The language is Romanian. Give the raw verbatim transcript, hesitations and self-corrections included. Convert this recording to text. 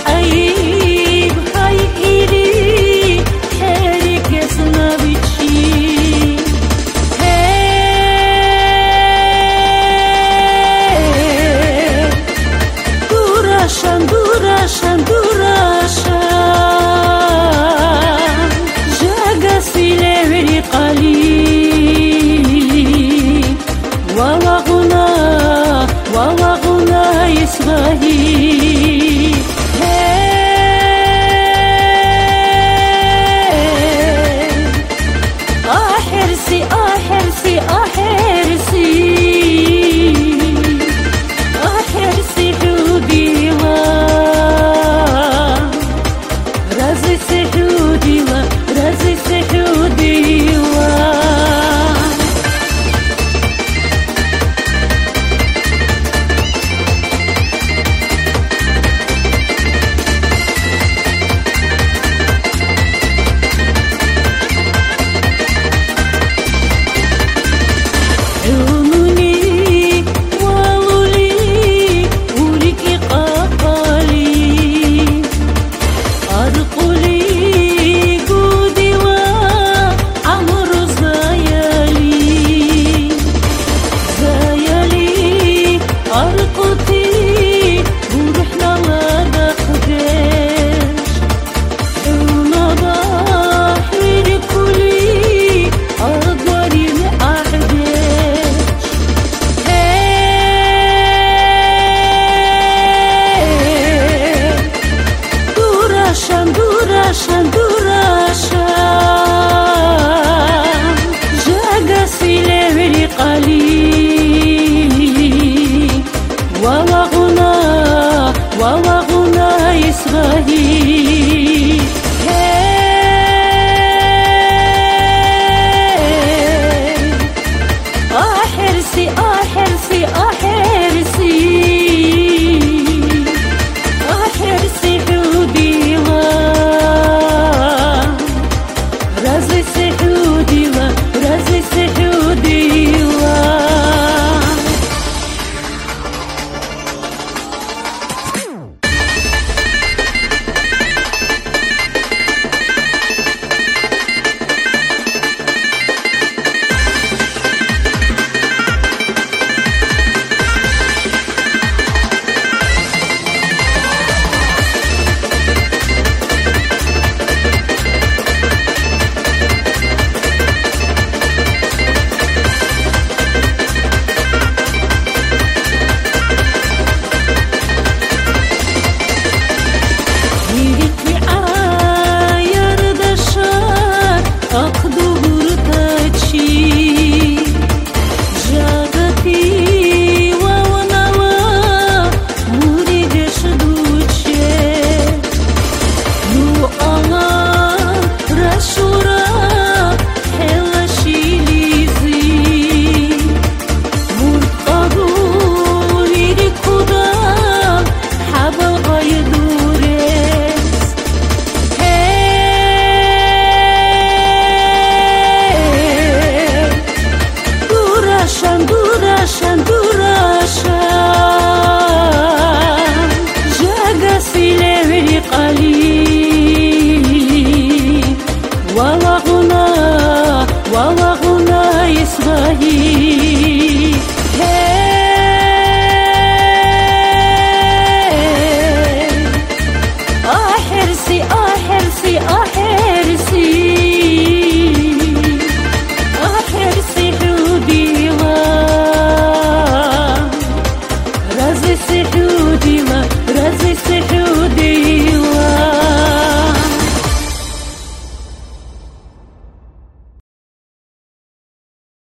عيب هاي إيري حرك اسنا بتشي Durashan, durashan, durashan Jaga sileveri qali Wawa guna, wawa guna isbahi Ahirsi, ahirsi, ahirsi Ahirsi hudila Razi se hudila, razi se hudila Durashan, durashan, durashan Jaga sileveri qali Wawa guna, wawa guna isbahi Ahirsi, ahirsi, ahirsi Ahirsi hudila Razi se hudila, razi se hudila Durashan, durashan, durashan Jaga sileveri qali Wawa guna, wawa guna isbahi Ahirsi, ahirsi, ahirsi Ahirsi hudila Razi se hudila